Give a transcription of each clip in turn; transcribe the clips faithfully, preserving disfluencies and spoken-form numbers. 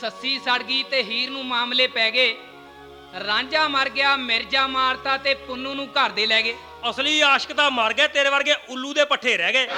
ਸੱਸੀ ਸੜ ਗਈ ਤੇ ਹੀਰ ਨੂੰ ਮਾਮਲੇ ਪੈ ਗਏ। ਰਾਂਝਾ ਮਰ ਗਿਆ, ਮਿਰਜ਼ਾ ਮਾਰਤਾ ਤੇ ਪੁੰਨੂ ਨੂੰ ਘਰ ਦੇ ਲੈ ਗਏ। ਅਸਲੀ ਆਸ਼ਕ ਤਾਂ ਮਰ ਗਏ, ਤੇਰੇ ਵਰਗੇ ਉੱਲੂ ਦੇ ਪੱਠੇ ਰਹਿ ਗਏ।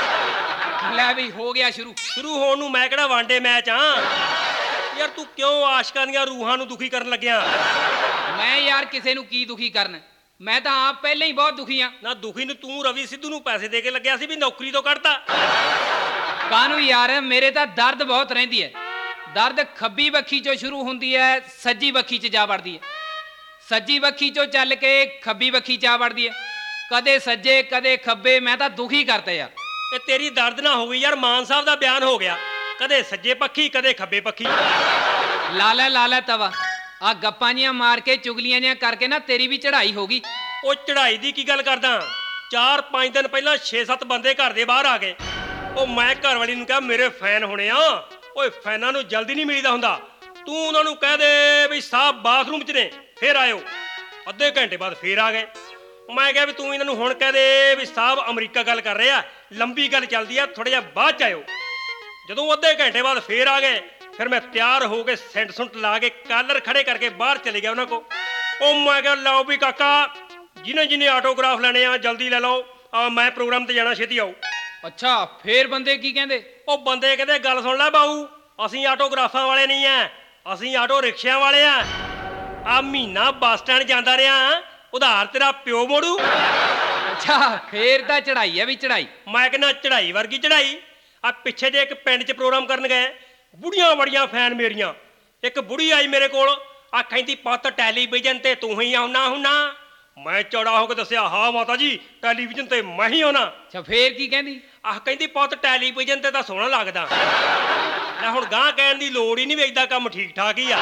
ਲੈ ਵੀ ਹੋ ਗਿਆ ਸ਼ੁਰੂ। ਸ਼ੁਰੂ ਹੋਣ ਨੂੰ ਮੈਂ ਕਿਹੜਾ ਵਾਂਡੇ ਮੈਚ ਆ ਯਾਰ। ਤੂੰ ਕਿਉਂ ਆਸ਼ਕਾਂ ਦੀਆਂ ਰੂਹਾਂ ਨੂੰ ਦੁਖੀ ਕਰਨ ਲੱਗਿਆ? ਮੈਂ ਯਾਰ ਕਿਸੇ ਨੂੰ ਕੀ ਦੁਖੀ ਕਰਨ, ਮੈਂ ਤਾਂ ਆਪ ਪਹਿਲਾਂ ਹੀ ਬਹੁਤ ਦੁਖੀ ਆ। ਨਾ ਦੁਖੀ ਨੂੰ ਤੂੰ ਰਵੀ ਸਿੱਧੂ ਨੂੰ ਪੈਸੇ ਦੇ ਕੇ ਲੱਗਿਆ ਸੀ ਵੀ ਨੌਕਰੀ ਤੋਂ ਕੱਢਤਾ। ਕਾਹਨੂੰ ਯਾਰ, ਮੇਰੇ ਤਾਂ ਦਰਦ ਬਹੁਤ ਰਹਿੰਦੀ ਹੈ। ਦਰਦ ਖੱਬੀ ਵੱਖੀ ਚੋਂ ਸ਼ੁਰੂ ਹੁੰਦੀ ਹੈ, ਸੱਜੀ ਵੱਖੀ 'ਚ ਜਾ ਵੜਦੀ ਹੈ। ਸੱਜੀ ਵੱਖੀ ਚੋਂ ਚੱਲ ਕੇ ਖੱਬੀ ਵੱਖੀ 'ਚ ਆ ਵੜਦੀ ਹੈ, ਕਦੇ ਸੱਜੇ ਕਦੇ ਖੱਬੇ। ਮੈਂ ਤਾਂ ਦੁਖੀ ਕਰਤਾ ਯਾਰ। ਇਹ ਤੇਰੀ ਦਰਦ ਨਾ ਹੋ ਗਈ ਯਾਰ, ਮਾਨ ਸਾਹਿਬ ਦਾ ਬਿਆਨ ਹੋ ਗਿਆ, ਕਦੇ ਸੱਜੇ ਪੱਖੀ ਕਦੇ ਖੱਬੇ ਪੱਖੀ। ਲਾ ਲੈ ਲਾ ਲੈ ਤਵਾ। ਆ ਗੱਪਾਂ ਜੀਆਂ ਮਾਰ ਕੇ ਚੁਗਲੀਆਂ ਜੀਆਂ ਕਰਕੇ ਨਾ ਤੇਰੀ ਵੀ ਚੜ੍ਹਾਈ ਹੋ ਗਈ। ਉਹ ਚੜ੍ਹਾਈ ਦੀ ਕੀ ਗੱਲ ਕਰਦਾ? ਚਾਰ ਪੰਜ ਦਿਨ ਪਹਿਲਾਂ ਛੇ ਸੱਤ ਬੰਦੇ ਘਰ ਦੇ ਬਾਹਰ ਆ ਗਏ। ਉਹ ਮੈਂ ਘਰ ਵਾਲੀ ਨੂੰ ਕਿਹਾ ਮੇਰੇ ਫੈਨ ਹੋਣੇ ਆ। ਓਏ ਫੈਨਾਂ ਨੂੰ ਜਲਦੀ ਨਹੀਂ ਮਿਲਦਾ ਹੁੰਦਾ, ਤੂੰ ਉਹਨਾਂ ਨੂੰ ਕਹਿ ਦੇ ਵੀ ਸਾਹਿਬ ਬਾਥਰੂਮ 'ਚ ਨੇ, ਫੇਰ ਆਇਓ। ਅੱਧੇ ਘੰਟੇ ਬਾਅਦ ਫੇਰ ਆ ਗਏ। ਮੈਂ ਕਿਹਾ ਵੀ ਤੂੰ ਇਹਨਾਂ ਨੂੰ ਹੁਣ ਕਹਿ ਦੇ ਵੀ ਸਾਹਿਬ ਅਮਰੀਕਾ ਗੱਲ ਕਰ ਰਹੇ ਆ, ਲੰਬੀ ਗੱਲ ਚੱਲਦੀ ਆ, ਥੋੜ੍ਹਾ ਜਿਹਾ ਬਾਅਦ 'ਚ ਆਇਓ। ਜਦੋਂ ਅੱਧੇ ਘੰਟੇ ਬਾਅਦ ਫੇਰ ਆ ਗਏ, ਫਿਰ ਮੈਂ ਤਿਆਰ ਹੋ ਕੇ ਸੈਂਟ ਸੁੰਟ ਲਾ ਕੇ ਕਾਲਰ ਖੜੇ ਕਰਕੇ ਬਾਹਰ ਚਲੇ ਗਿਆ ਉਹਨਾਂ ਕੋਲ। ਉਹ ਮੈਂ ਕਿਹਾ ਲਓ ਵੀ ਕਾਕਾ, ਜਿਹਨੇ ਜਿਹਨੇ ਆਟੋਗ੍ਰਾਫ ਲੈਣੇ ਆ ਜਲਦੀ ਲੈ ਲਓ, ਆ ਮੈਂ ਪ੍ਰੋਗਰਾਮ ਤੇ ਜਾਣਾ, ਛੇਤੀ ਆਓ। ਅੱਛਾ, ਫੇਰ ਬੰਦੇ ਕੀ ਕਹਿੰਦੇ? ਉਹ ਬੰਦੇ ਕਹਿੰਦੇ ਗੱਲ ਸੁਣ ਲੈ ਬਾਊ, ਅਸੀਂ ਆਟੋਗ੍ਰਾਫਾਂ ਵਾਲੇ ਨਹੀਂ ਆ, ਅਸੀਂ ਆਟੋ ਰਿਕਸ਼ਿਆਂ ਵਾਲੇ ਆ। ਆ ਮਹੀਨਾ ਬੱਸ ਸਟੈਂਡ ਜਾਂਦਾ ਰਿਹਾ, ਉਧਾਰ ਤੇਰਾ ਪਿਓ ਮੋੜੂ। ਅੱਛਾ, ਫੇਰ ਤਾਂ ਚੜ੍ਹਾਈ ਹੈ ਵੀ ਚੜ੍ਹਾਈ। ਮੈਂ ਕਹਿੰਦਾ ਚੜ੍ਹਾਈ ਵਰਗੀ ਚੜ੍ਹਾਈ। ਆ ਪਿੱਛੇ ਜੇ ਇੱਕ ਪਿੰਡ 'ਚ ਪ੍ਰੋਗਰਾਮ ਕਰਨ ਗਏ, ਬੁੜੀਆਂ ਬੜੀਆਂ ਫੈਨ ਮੇਰੀਆਂ। ਇੱਕ ਬੁੜੀ ਆਈ ਮੇਰੇ ਕੋਲ, ਆ ਕਹਿੰਦੀ ਪੁੱਤ ਟੈਲੀਵਿਜ਼ਨ ਤੇ ਤੂੰ ਹੀ ਆਉਣਾ ਹੁੰਨਾ। ਮੈਂ ਚੌੜਾ ਹੋ ਕੇ ਦੱਸਿਆ, ਹਾਂ ਮਾਤਾ ਜੀ ਟੈਲੀਵਿਜ਼ਨ ਤੇ ਮੈਂ ਹੀ ਆਉਣਾ। ਅੱਛਾ, ਫੇਰ ਕੀ ਕਹਿੰਦੀ? ਆਹ ਕਹਿੰਦੀ ਪੁੱਤ ਟੈਲੀਵਿਜ਼ਨ ਤੇ ਤਾਂ ਸੋਹਣਾ ਲੱਗਦਾ। ਲੈ ਹੁਣ ਗਾਂ ਕਹਿਣ ਦੀ ਲੋੜ ਹੀ ਨਹੀਂ, ਵੇਚਦਾ ਕੰਮ ਠੀਕ ਠਾਕ ਹੀ ਆ।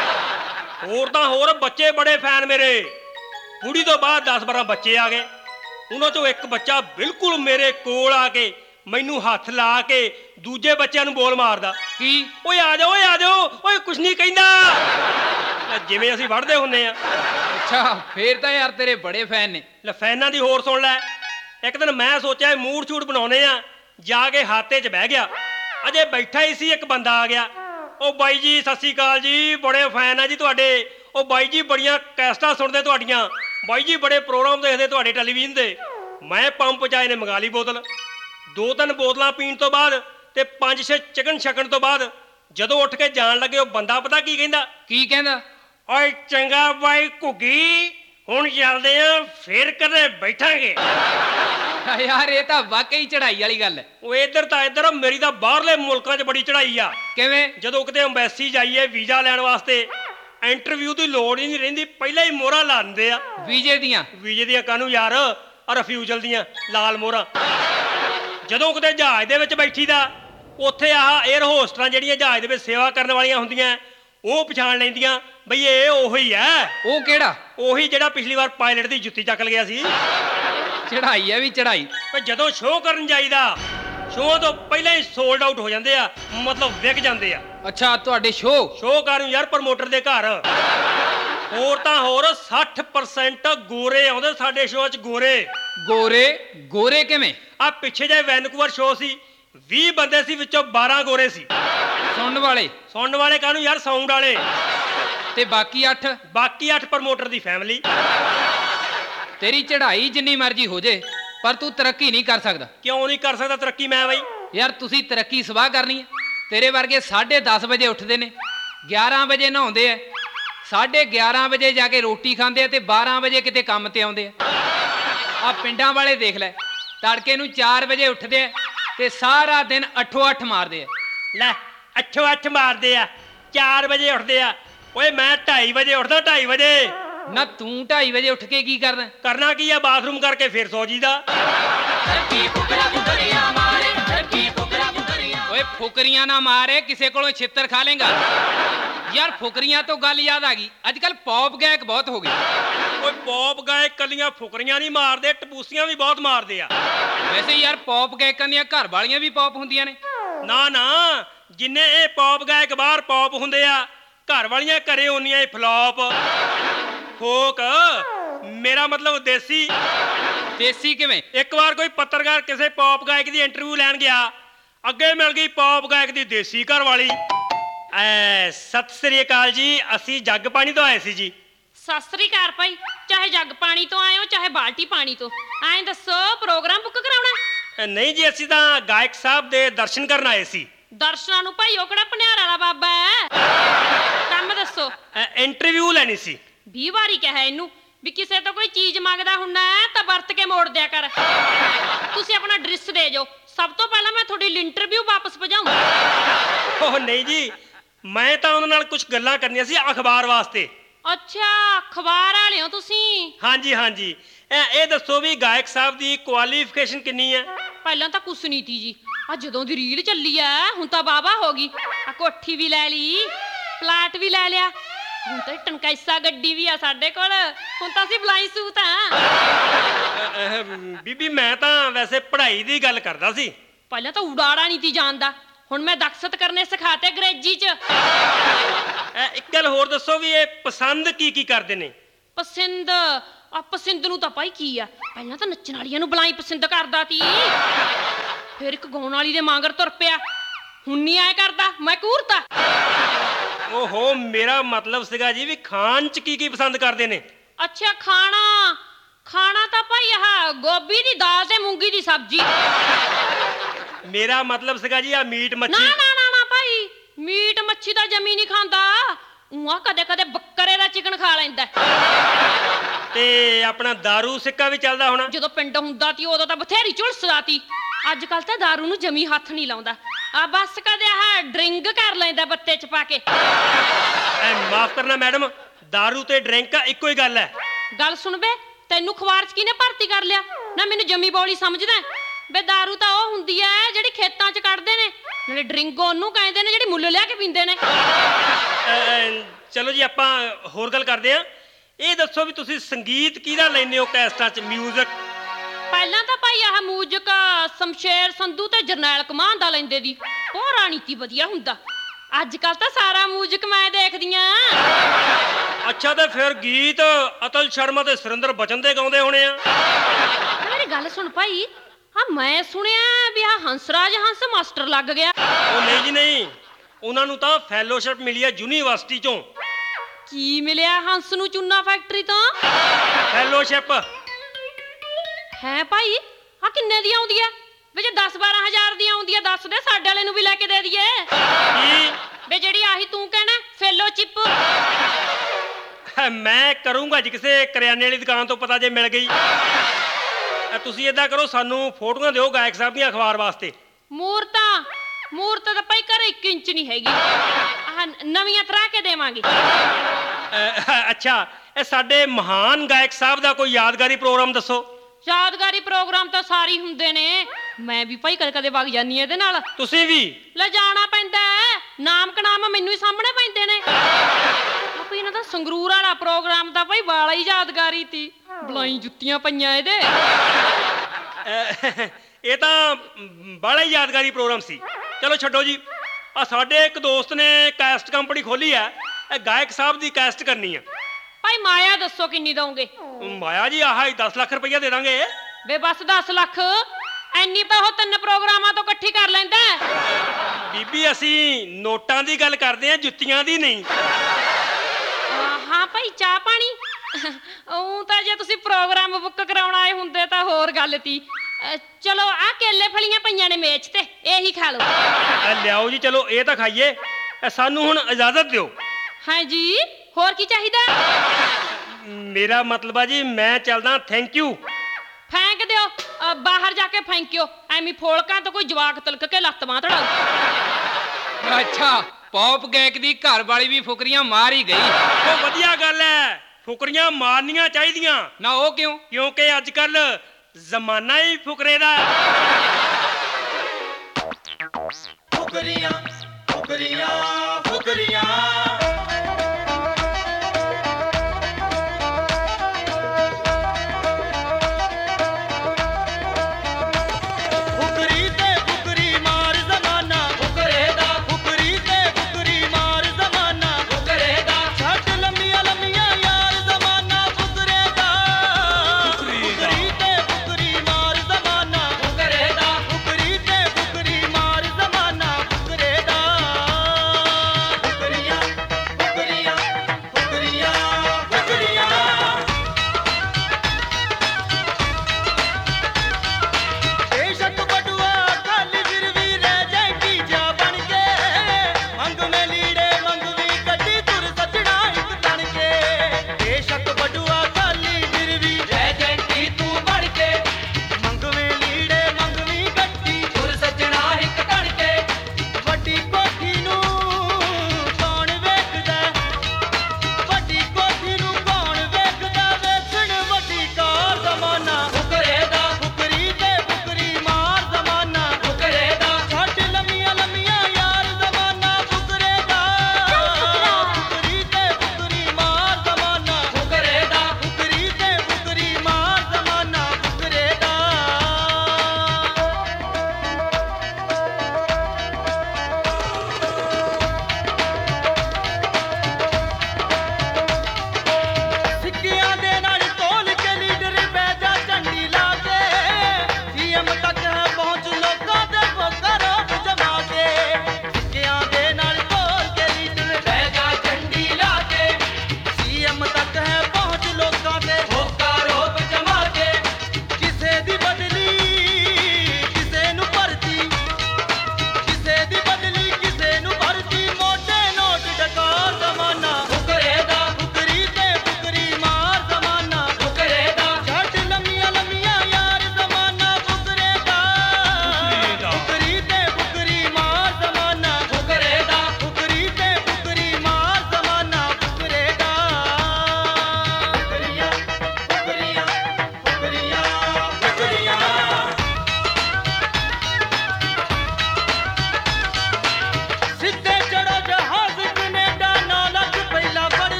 ਹੋਰ ਤਾਂ ਹੋਰ ਬੱਚੇ ਬੜੇ ਫੈਨ ਮੇਰੇ। ਬੁੜੀ ਤੋਂ ਬਾਅਦ ਦਸ ਬਾਰਾਂ ਬੱਚੇ ਆ ਗਏ। ਉਹਨਾਂ ਚੋਂ ਇੱਕ ਬੱਚਾ ਬਿਲਕੁਲ ਮੇਰੇ ਕੋਲ ਆ ਕੇ ਮੈਨੂੰ ਹੱਥ ਲਾ ਕੇ ਦੂਜੇ ਬੱਚਿਆਂ ਨੂੰ ਬੋਲ ਮਾਰਦਾ। ਕੀ? ਓਏ ਆ ਜਾਓ, ਓਏ ਆ ਜਾਓ, ਓਏ ਕੁਛ ਨਹੀਂ ਕਹਿੰਦਾ, ਜਿਵੇਂ ਅਸੀਂ ਵੜਦੇ ਹੁੰਦੇ ਆ। ਅੱਛਾ, ਫੇਰ ਤਾਂ ਯਾਰ ਤੇਰੇ ਬੜੇ ਫੈਨ ਨੇ। ਲੈ ਫੈਨਾਂ ਦੀ ਹੋਰ ਸੁਣ ਲੈ। ਇੱਕ ਦਿਨ ਮੈਂ ਸੋਚਿਆ ਮੂਡ ਛੂਟ ਬਣਾਉਣੇ ਆ, ਜਾ ਕੇ ਹਾਤੇ 'ਚ ਬਹਿ ਗਿਆ। ਅਜੇ ਬੈਠਾ ਹੀ ਸੀ, ਇੱਕ ਬੰਦਾ ਆ ਗਿਆ। ਉਹ ਬਾਈ ਜੀ ਸਤਿ ਸ਼੍ਰੀ ਅਕਾਲ ਜੀ, ਬੜੇ ਫੈਨ ਆ ਜੀ ਤੁਹਾਡੇ। ਉਹ ਬਾਈ ਜੀ ਬੜੀਆਂ ਕੈਸਟਾਂ ਸੁਣਦੇ ਤੁਹਾਡੀਆਂ, ਬਾਈ ਜੀ ਬੜੇ ਪ੍ਰੋਗਰਾਮ ਦੇਖਦੇ ਤੁਹਾਡੇ ਟੈਲੀਵਿਜ਼ਨ ਦੇ। ਮੈਂ ਪੰਪ ਚਾਏ ਨੇ ਮੰਗਾ ਲਈ ਬੋਤਲ। ਦੋ ਤਿੰਨ ਬੋਤਲਾਂ ਪੀਣ ਤੋਂ ਬਾਅਦ ਤੇ ਪੰਜ ਛੇ ਚਿਕਨ ਛਕਣ ਤੋਂ ਬਾਅਦ ਜਦੋਂ ਉੱਠ ਕੇ ਜਾਣ ਲੱਗੇ, ਉਹ ਬੰਦਾ ਪਤਾ ਕੀ ਕਹਿੰਦਾ? ਕੀ ਕਹਿੰਦਾ? ਓਏ ਚੰਗਾ ਬਾਈ ਘੁੱਗੀ, ਹੁਣ ਚੱਲਦੇ ਆ, ਫੇਰ ਕਦੇ ਬੈਠਾਂਗੇ। ਯਾਰ ਇਹ ਤਾਂ ਵਾਕਈ ਚੜ੍ਹਾਈ ਵਾਲੀ ਗੱਲ ਹੈ। ਉਹ ਇੱਧਰ ਤਾਂ ਇੱਧਰ, ਮੇਰੀ ਤਾਂ ਬਾਹਰਲੇ ਮੁਲਕਾਂ 'ਚ ਬੜੀ ਚੜ੍ਹਾਈ ਆ। ਕਿਵੇਂ? ਜਦੋਂ ਕਿਤੇ ਅੰਬੈਸੀ ਜਾਈਏ ਵੀਜ਼ਾ ਲੈਣ ਵਾਸਤੇ, ਇੰਟਰਵਿਊ ਦੀ ਲੋੜ ਹੀ ਨਹੀਂ ਰਹਿੰਦੀ, ਪਹਿਲਾਂ ਹੀ ਮੋਹਰਾਂ ਲਾ ਦਿੰਦੇ ਆ। ਵੀਜ਼ੇ ਦੀਆਂ? ਵੀਜ਼ੇ ਦੀਆਂ ਕਾਹਨੂੰ ਯਾਰ, ਆ ਰਿਫਿਊਜਲ ਦੀਆਂ ਲਾਲ ਮੋਹਰਾਂ। ਜਦੋਂ ਕਿਤੇ ਜਹਾਜ਼ ਦੇ ਵਿੱਚ ਬੈਠੀ ਦਾ, ਉੱਥੇ ਆਹ 에ਅਰ ਹੋਸਟਰਾਂ ਜਿਹੜੀਆਂ ਜਹਾਜ਼ ਦੇ ਵਿੱਚ ਸੇਵਾ ਕਰਨ ਵਾਲੀਆਂ ਹੁੰਦੀਆਂ, ਉਹ ਪਛਾਣ ਲੈਂਦੀਆਂ ਬਈ ਇਹ ਉਹੀ ਹੈ। ਉਹ ਕਿਹੜਾ? ਉਹੀ ਜਿਹੜਾ ਪਿਛਲੀ ਵਾਰ ਪਾਇਲਟ ਦੀ ਜੁੱਤੀ ਚੱਕ ਲਿਆ ਸੀ। ਚੜ੍ਹਾਈ ਹੈ ਵੀ ਚੜ੍ਹਾਈ। ਪਰ ਜਦੋਂ ਸ਼ੋਅ ਕਰਨ ਜਾਈਦਾ, ਸ਼ੋਅ ਤੋਂ ਪਹਿਲਾਂ ਹੀ ਸੋਲਡ ਆਊਟ ਹੋ ਜਾਂਦੇ ਆ, ਮਤਲਬ ਵਿਕ ਜਾਂਦੇ ਆ। ਅੱਛਾ, ਤੁਹਾਡੇ ਸ਼ੋਅ? ਸ਼ੋਅ ਕਰਨ ਯਾਰ ਪ੍ਰਮੋਟਰ ਦੇ ਘਰ। ਹੋਰ ਤਾਂ ਹੋਰ ਸੱਠ ਪਰਸੈਂਟ ਗੋਰੇ ਆਉਂਦੇ ਸਾਡੇ ਸ਼ੋਅ 'ਚ। ਗੋਰੇ ਗੋਰੇ? ਗੋਰੇ ਕਿਵੇਂ? ਆ ਪਿੱਛੇ ਜੇ ਵੈਨਕੂਵਰ ਸ਼ੋਅ ਸੀ, ਵੀਹ ਬੰਦੇ ਸੀ, ਵਿੱਚੋਂ ਬਾਰਾਂ ਗੋਰੇ ਸੀ। ਸੁਣਨ ਵਾਲੇ? ਸੁਣਨ ਵਾਲੇ ਕਾਹਨੂੰ ਯਾਰ, ਸਾਊਂਡ ਵਾਲੇ। ਤੇ ਬਾਕੀ ਅੱਠ? ਬਾਕੀ ਅੱਠ ਪ੍ਰਮੋਟਰ ਦੀ ਫੈਮਿਲੀ। ਤੇਰੀ ਚੜ੍ਹਾਈ ਜਿੰਨੀ ਮਰਜ਼ੀ ਹੋ ਜੇ, ਪਰ ਤੂੰ ਤਰੱਕੀ ਨਹੀਂ ਕਰ ਸਕਦਾ। ਕਿਉਂ ਨਹੀਂ ਕਰ ਸਕਦਾ ਤਰੱਕੀ ਮੈਂ ਬਈ? ਯਾਰ ਤੁਸੀਂ ਤਰੱਕੀ ਸਵਾਹ ਕਰਨੀ ਹੈ। ਤੇਰੇ ਵਰਗੇ ਸਾਢੇ ਦਸ ਵਜੇ ਉੱਠਦੇ ਨੇ, ਗਿਆਰਾਂ ਵਜੇ ਨਹਾਉਂਦੇ ਆ, ਸਾਢੇ ਗਿਆਰਾਂ ਵਜੇ ਜਾ ਕੇ ਰੋਟੀ ਖਾਂਦੇ ਆ, ਤੇ ਬਾਰਾਂ ਵਜੇ ਕਿਤੇ ਕੰਮ ਤੇ ਆਉਂਦੇ ਆ। ਆ ਪਿੰਡਾਂ ਵਾਲੇ ਦੇਖ ਲੈ, ਤੜਕੇ ਨੂੰ ਚਾਰ ਵਜੇ ਉੱਠਦੇ ਆ ਤੇ ਸਾਰਾ ਦਿਨ ਅੱਠੋ ਅੱਠ ਮਾਰਦੇ ਆ। ਲੈ ਅੱਠੋ ਅੱਠ ਮਾਰਦੇ ਆ, ਚਾਰ ਵਜੇ ਉੱਠਦੇ ਆ। ਓਏ ਮੈਂ ਢਾਈ ਵਜੇ ਉੱਠਦਾ, ਢਾਈ ਵਜੇ। ਨਾ ਤੂੰ ਢਾਈ ਵਜੇ ਉੱਠ ਕੇ ਕੀ ਕਰਦਾ? ਕਰਨਾ ਕੀ ਆ, ਬਾਥਰੂਮ ਕਰਕੇ ਫਿਰ ਸੌ ਜੀਦਾ। ਓਏ ਫੁਕਰੀਆਂ ਨਾ ਮਾਰੇ, ਕਿਸੇ ਕੋਲੋਂ ਛਿੱਤਰ ਖਾ ਲੇਗਾ। ਯਾਰ ਫੁਕਰੀਆਂ ਤੋਂ ਗੱਲ ਯਾਦ ਆ ਗਈ, ਅੱਜ ਕੱਲ ਪੌਪ ਗਾਇਕ ਬਹੁਤ ਹੋ ਗਏ। ਓਏ ਪੌਪ ਗਾਇਕ ਕੱਲੀਆਂ ਫੁਕਰੀਆਂ ਨਹੀਂ ਮਾਰਦੇ, ਟਪੂਸੀਆਂ ਵੀ ਬਹੁਤ ਮਾਰਦੇ ਆ। ਵੈਸੇ ਯਾਰ ਪੌਪ ਗਾਇਕਾਂ ਦੀਆਂ ਘਰ ਵਾਲੀਆਂ ਵੀ ਪੌਪ ਹੁੰਦੀਆਂ ਨੇ। ਨਾ ਨਾ, ਜਿੰਨੇ ਇਹ ਪੌਪ ਗਾਇਕ ਬਾਹਰ ਪੌਪ ਹੁੰਦੇ ਆ, ਘਰ ਵਾਲੀਆਂ ਘਰੇ ਹੁੰਦੀਆਂ ਇਹ ਫਲੌਪ। ਫੋਕ ਮੇਰਾ ਮਤਲਬ ਦੇਸੀ। ਦੇਸੀ ਕਿਵੇਂ? ਇੱਕ ਵਾਰ ਕੋਈ ਪੱਤਰਕਾਰ ਕਿਸੇ ਪੌਪ ਗਾਇਕ ਦੀ ਇੰਟਰਵਿਊ ਲੈਣ ਗਿਆ, ਅੱਗੇ ਮਿਲ ਗਈ ਪੌਪ ਗਾਇਕ ਦੀ ਦੇਸੀ ਘਰ ਵਾਲੀ। ਐ ਸਤਿ ਸ੍ਰੀ ਅਕਾਲ ਜੀ, ਅਸੀਂ ਜੱਗ ਪਾਣੀ ਤੋਂ ਆਏ ਸੀ ਜੀ। ਸਤਿ ਸ੍ਰੀ ਅਕਾਲ ਭਾਈ, ਚਾਹੇ ਜੱਗ ਪਾਣੀ ਤੋਂ ਆਏ ਹੋ ਚਾਹੇ ਬਾਲਟੀ ਪਾਣੀ ਤੋਂ। ਐਂ ਦੱਸੋ ਪ੍ਰੋਗਰਾਮ ਬੁੱਕ ਕਰਾਉਣਾ? ਅ, ਨਹੀਂ ਜੀ, ਅਸੀਂ ਤਾਂ ਗਾਇਕ ਸਾਹਿਬ ਦੇ ਦਰਸ਼ਨ ਕਰਨ ਆਏ ਸੀ। ਦਰਸ਼ਨਾਂ ਨੂੰ ਭਾਈ ਉਹ ਕਿਹੜਾ ਭਨਿਆਰ ਵਾਲਾ ਬਾਬਾ ਹੈ? ਕੰਮ ਦੱਸੋ। ਇੰਟਰਵਿਊ ਲੈਣੀ ਸੀ। ਵੀਹ ਵਾਰੀ ਕਿਹਾ ਇਹਨੂੰ ਵੀ ਕਿਸੇ ਤੋਂ ਕੋਈ ਚੀਜ਼ ਮੰਗਦਾ ਹੁੰਦਾ ਤਾਂ ਵਰਤ ਕੇ ਮੋੜ ਦਿਆ ਕਰ। ਤੁਸੀਂ ਆਪਣਾ ਐਡਰੈਸ ਦੇ ਜਾਓ, ਸਭ ਤੋਂ ਪਹਿਲਾਂ ਮੈਂ ਤੁਹਾਡੀ ਇੰਟਰਵਿਊ ਵਾਪਸ ਭਜਾਉਂਗਾ। ਉਹ ਨਹੀਂ ਜੀ, ਮੈਂ ਤਾਂ ਉਹਨਾਂ ਨਾਲ ਕੁਝ ਗੱਲਾਂ ਕਰਨੀਆਂ ਸੀ ਅਖਬਾਰ ਵਾਸਤੇ। ਅੱਛਾ, ਅਖਬਾਰ ਵਾਲੇ ਹੋ ਤੁਸੀਂ? ਹਾਂਜੀ ਹਾਂਜੀ। ਇਹ ਇਹ ਦੱਸੋ ਵੀ ਗਾਇਕ ਸਾਹਿਬ ਦੀ ਕੁਆਲੀਫਿਕੇਸ਼ਨ ਕਿੰਨੀ ਹੈ? ਪਹਿਲਾਂ ਤਾਂ ਕੁਛ ਨਹੀਂ ਤੀ ਜੀ, ਆ ਜਦੋਂ ਦੀ ਰੀਲ ਚੱਲੀ ਆ ਹੁਣ ਤਾਂ ਬਾਬਾ ਹੋ ਗਈ। ਆ ਕੋਠੀ ਵੀ ਲੈ ਲਈ, ਪਲਾਟ ਵੀ ਲੈ ਲਿਆ, ਹੁਣ ਤਾਂ ਟਨਕੈਸਾ ਗੱਡੀ ਵੀ ਆ ਸਾਡੇ ਕੋਲ। ਹੁਣ ਤਾਂ ਅਸੀਂ ਬਲਾਈ ਸੂਤ ਆ। ਬੀਬੀ ਮੈਂ ਤਾਂ ਵੈਸੇ ਪੜ੍ਹਾਈ ਦੀ ਗੱਲ ਕਰਦਾ ਸੀ। ਪਹਿਲਾਂ ਤਾਂ ਉਡਾੜਾ ਨਹੀਂ ਤੀ ਜਾਣਦਾ, ਹੁਣ ਮੈਂ ਦਕਸ਼ਤ ਕਰਨੇ ਸਿਖਾਤੇ ਅੰਗਰੇਜ਼ੀ ਚ। ਇੱਕ ਗੱਲ ਹੋਰ ਦੱਸੋ ਵੀ ਇਹ ਪਸੰਦ ਕੀ ਕੀ ਕਰਦੇ ਨੇ? ਪਸੰਦ ਆ ਪਸੰਦ ਨੂੰ ਤਾਂ ਭਾਈ ਕੀ ਆ, ਪਹਿਲਾਂ ਤਾਂ ਨੱਚਣ ਵਾਲੀਆਂ ਨੂੰ ਬਲਾਈ ਪਸੰਦ ਕਰਦਾ ਤੀ, ਫਿਰ ਇੱਕ ਗਾਉਣ ਵਾਲੀ ਦੇ ਮਾਂਗਰ ਤੁਰ ਪਿਆ, ਹੁਣ ਨਹੀਂ ਆਇਆ ਕਰਦਾ, ਮੈਂ ਕੂਰਤਾ। ਓਹੋ, ਮੇਰਾ ਮਤਲਬ ਸੀਗਾ ਜੀ ਵੀ ਖਾਣ ਚ ਕੀ ਕੀ ਪਸੰਦ ਕਰਦੇ ਨੇ? ਅੱਛਾ, ਖਾਣਾ ਖਾਣਾ ਤਾਂ ਭਾਈ ਆਹ ਗੋਭੀ ਦੀ ਦਾਲ ਤੇ ਮੂੰਗੀ ਦੀ ਸਬਜ਼ੀ। ਮੇਰਾ ਮਤਲਬ ਸੀਗਾ ਜੀ ਆ ਮੀਟ ਨਾ ਮੱਛੀ। ਨਾ ਨਾ ਨਾ ਭਾਈ, ਮੀਟ ਮੱਛੀ ਤਾਂ ਜਮੀ ਨਹੀਂ ਖਾਂਦਾ, ਉਹਾਂ ਕਦੇ ਕਦੇ ਬੱਕਰੇ ਦਾ ਚਿਕਨ ਖਾ ਲੈਂਦਾ। ਤੇ ਆਪਣਾ ਦਾਰੂ ਸਿੱਕਾ ਵੀ ਚੱਲਦਾ ਹੋਣਾ? ਜਦੋਂ ਪਿੰਡ ਹੁੰਦਾ ਤੀ ਉਦੋਂ ਤਾਂ ਬਥੇਰੀ ਝੁਲਸਦਾ ਤੀ, ਅੱਜ ਕੱਲ ਤਾਂ ਦਾਰੂ ਨੂੰ ਜਮੀ ਹੱਥ ਨਹੀਂ ਲਾਉਂਦਾ। ਆ ਬਸ ਕਦੇ ਆਹ ਡਰਿੰਕ ਕਰ ਲੈਂਦਾ ਬੱਤੇ ਚ ਪਾ ਕੇ। ਐ ਮਾਫ ਕਰਨਾ ਮੈਡਮ, ਦਾਰੂ ਤੇ ਡਰਿੰਕ ਇੱਕੋ ਹੀ ਗੱਲ ਹੈ। ਗੱਲ ਸੁਣ ਬੇ, ਤੈਨੂੰ ਅਖਬਾਰ ਚ ਕਿਹਨੇ ਭਰਤੀ ਕਰ ਲਿਆ? ਨਾ ਮੈਨੂੰ ਜਮੀ ਬੌਲੀ ਸਮਝਦਾ ਬੇ? ਦਾਰੂ ਤਾਂ ਉਹ ਹੁੰਦੀ ਐ ਜਿਹੜੀ ਖੇਤਾਂ ਚ ਕੱਢਦੇ ਨੇ, ਨਾਲੇ ਡਰਿੰਕ ਉਹਨੂੰ ਕਹਿੰਦੇ ਨੇ ਜਿਹੜੀ ਮੁੱਲ ਲਿਆ ਕੇ ਪੀਂਦੇ ਨੇ। ਚਲੋ ਜੀ, ਆਪਾਂ ਹੋਰ ਗੱਲ ਕਰਦੇ ਆਂ। ਇਹ ਦੱਸੋ ਵੀ ਤੁਸੀਂ ਸੰਗੀਤ ਕਿਹਦਾ ਲੈਂਦੇ ਹੋ ਕੈਸਟਾਂ ਚ, ਮਿਊਜ਼ਿਕ? ਪਹਿਲਾਂ ਤਾਂ ਭਾਈ ਆਹ ਮੂਜਿਕ ਸ਼ਮਸ਼ੇਰ ਸੰਧੂ ਤੇ ਜਰਨੈਲ ਕਮਾਨ ਦਾ ਲੈਂਦੇ ਦੀ, ਉਹ ਰਾਣੀਤੀ ਵਧੀਆ ਹੁੰਦਾ। ਅੱਜ ਕੱਲ ਤਾਂ ਸਾਰਾ ਮੂਜਿਕ ਮੈਂ ਦੇਖਦੀ ਆਂ। ਅੱਛਾ, ਤੇ ਫਿਰ ਗੀਤ ਅਤਲ ਸ਼ਰਮਾ ਤੇ ਸੁਰਿੰਦਰ ਬਚਨ ਦੇ ਗਾਉਂਦੇ ਹੋਣੇ ਆ। ਮੇਰੀ ਗੱਲ ਸੁਣ ਭਾਈ, ਹਾਂ ਮੈਂ ਸੁਣਿਆ ਵੀ ਆਹ ਹੰਸਰਾਜ ਹੰਸ ਮਾਸਟਰ ਲੱਗ ਗਿਆ। ਉਹ ਨਹੀਂ ਜੀ ਨਹੀਂ, ਉਹਨਾਂ ਨੂੰ ਤਾਂ ਫੈਲੋਸ਼ਿਪ ਮਿਲੀ ਹੈ ਯੂਨੀਵਰਸਿਟੀ ਚੋਂ। ਕੀ ਮਿਲਿਆ ਹੰਸ ਨੂੰ ਚੂਨਾ ਫੈਕਟਰੀ ਤੋਂ? ਫੈਲੋਸ਼ਿਪ ਹੈ ਭਾਈ। ਆ ਕਿੰਨੇ ਦੀ ਆਉਂਦੀ ਆ? ਵੇ ਜੇ ਦਸ ਬਾਰਾਂ ਹਜ਼ਾਰ ਦੀ ਆਉਂਦੀ ਆ ਦੱਸ ਦੇ, ਸਾਡੇ ਵਾਲੇ ਨੂੰ ਵੀ ਲੈ ਕੇ ਦੇ ਦਈਏ। ਕੀ? ਵੇ ਜਿਹੜੀ ਆਹੀ ਤੂੰ ਕਹਿਣਾ ਫੈਲੋਸ਼ਿਪ। ਮੈਂ ਕਰੂੰਗਾ ਜੀ ਕਿਸੇ ਕਰਿਆਨੇ ਵਾਲੀ ਦੁਕਾਨ ਤੋਂ ਪਤਾ ਜੇ ਮਿਲ ਗਈ। ਤੁਸੀਂ ਏਦਾਂ ਕਰੋ, ਸਾਨੂੰ ਫੋਟੋਆਂ ਦਿਓ ਗਾਇਕ ਸਾਹਿਬ ਦੀਆਂ ਅਖਬਾਰ ਵਾਸਤੇ। ਮੂਰਤਾਂ ਮੂਰਤ ਤਾਂ ਭਾਈ ਘਰੇ ਇੱਕ ਇੰਚ ਨਹੀਂ ਹੈਗੀ, ਆਹ ਨਵੀਆਂ ਤਰਾ ਕੇ ਦੇਵਾਂਗੇ। ਅੱਛਾ, ਇਹ ਸਾਡੇ ਮਹਾਨ ਗਾਇਕ ਸਾਹਿਬ ਦਾ ਕੋਈ ਯਾਦਗਾਰੀ ਪ੍ਰੋਗਰਾਮ ਦੱਸੋ। ਯਾਦਗਾਰੀ ਪ੍ਰੋਗਰਾਮ ਤਾਂ ਸਾਰੇ ਹੁੰਦੇ ਨੇ, ਮੈਂ ਵੀ ਭਾਈ ਕਦੇ ਕਦੇ ਵਗ ਜਾਂਦੀ ਇਹਦੇ ਨਾਲ। ਤੁਸੀਂ ਵੀ? ਲੈ ਜਾਣਾ ਪੈਂਦਾ, ਨਾਮ ਕਨਾਮ ਮੈਨੂੰ ਹੀ ਸਾਹਮਣੇ ਪੈਂਦੇ ਨੇ। ਆਪੇ ਇਹਨਾਂ ਦਾ ਸੰਗਰੂਰ ਵਾਲਾ ਪ੍ਰੋਗਰਾਮ ਤਾਂ ਭਾਈ ਬਾਲਾ ਹੀ ਯਾਦਗਾਰੀ ਤੀ, ਬਲਾਈ ਜੁੱਤੀਆਂ ਪਈਆਂ ਇਹਦੇ। ਇਹ ਤਾਂ ਬੜਾ ਹੀ ਯਾਦਗਾਰੀ ਪ੍ਰੋਗਰਾਮ ਸੀ। ਚਲੋ ਛੱਡੋ ਜੀ, ਆ ਸਾਡੇ ਇੱਕ ਦੋਸਤ ਨੇ ਕੈਸਟ ਕੰਪਨੀ ਖੋਲੀ ਆ, ਇਹ ਗਾਇਕ ਸਾਹਿਬ ਦੀ ਕੈਸਟ ਕਰਨੀ ਆ। ਭਾਈ ਮਾਇਆ ਦੱਸੋ ਕਿੰਨੀ ਦਓਗੇ? ਮਾਇਆ ਜੀ ਆਹ ਹੀ ਦਸ ਲੱਖ ਰੁਪਈਆ ਦੇ ਦਾਂਗੇ। ਵੇ ਬਸ ਦਸ ਲੱਖ, ਐਨੀ ਤਾਂ ਉਹ ਤਿੰਨ ਪ੍ਰੋਗਰਾਮਾਂ ਤੋਂ ਇਕੱਠੀ ਕਰ ਲੈਂਦਾ। ਬੀਬੀ ਅਸੀਂ ਨੋਟਾਂ ਦੀ ਗੱਲ ਕਰਦੇ ਆ, ਜੁੱਤੀਆਂ ਦੀ ਨਹੀਂ। ਹਾਂ ਭਾਈ, ਚਾਹ ਪਾਣੀ? ਉਹ ਤਾਂ ਜੇ ਤੁਸੀਂ ਪ੍ਰੋਗਰਾਮ ਬੁੱਕ ਕਰਾਉਣ ਆਏ ਹੁੰਦੇ ਤਾਂ ਹੋਰ ਗੱਲ ਤੀ। ਚਲੋ ਆ ਕੇਲੇ ਫਲੀਆਂ ਪਈਆਂ ਨੇ ਮੇਜ਼ ਤੇ, ਇਹੀ ਖਾ ਲਓ। ਲਿਆਓ ਜੀ, ਚਲੋ ਇਹ ਤਾਂ ਖਾਈਏ। ਸਾਨੂੰ ਹੁਣ ਇਜਾਜ਼ਤ ਦਿਓ। ਹਾਂ ਜੀ, ਹੋਰ ਕੀ ਚਾਹੀਦਾ? ਮੇਰਾ ਮਤਲਬ ਆ ਜੀ, ਮੈਂ ਚੱਲਦਾ। Thank you. ਫੈਂਕ ਦਿਓ, ਅ, ਬਾਹਰ ਜਾ ਕੇ ਫੈਂਕਿਓ, ਐਵੇਂ ਫੋਲਕਾਂ ਤੋਂ ਕੋਈ ਜਵਾਕ ਤਲਕ ਕੇ ਲੱਤ ਬਾਂਹ ਤੜਾਊ। ਅੱਛਾ, ਪੌਪ ਗਾਇਕ ਦੀ ਘਰ ਵਾਲੀ ਵੀ ਫੁਕਰੀਆਂ ਮਾਰ ਹੀ ਗਈ। ਉਹ ਵਧੀਆ ਗੱਲ ਹੈ, ਫੁਕਰੀਆਂ ਮਾਰਨੀਆਂ ਚਾਹੀਦੀਆਂ। ਨਾ ਉਹ ਕਿਉਂ? ਕਿਉਂਕਿ ਅੱਜ ਕੱਲ ਜ਼ਮਾਨਾ ਹੀ ਫੁਕਰੇ ਦਾ। ਫੁਕਰੀਆਂ ਫੁਕਰੀਆਂ ਫੁਕਰੀਆਂ